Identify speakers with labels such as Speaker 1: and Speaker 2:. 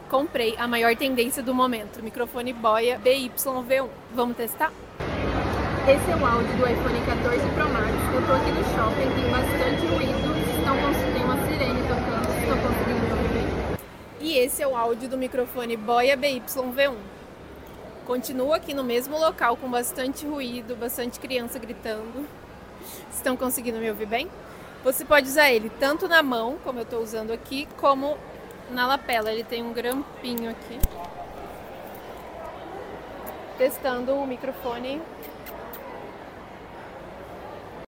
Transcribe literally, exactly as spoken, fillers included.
Speaker 1: Comprei a maior tendência do momento, o microfone Boya B Y V um. Vamos testar? Esse é o áudio do iPhone quatorze Pro Max. Eu tô aqui no shopping, tem bastante ruído, estão conseguindo uma sirene tocando, estão conseguindo me ouvir bem. E esse é o áudio do microfone Boya B Y V um. Continuo aqui no mesmo local com bastante ruído, bastante criança gritando. Estão conseguindo me ouvir bem? Você pode usar ele tanto na mão, como eu estou usando aqui, como na lapela. Ele tem um grampinho aqui. Testando o microfone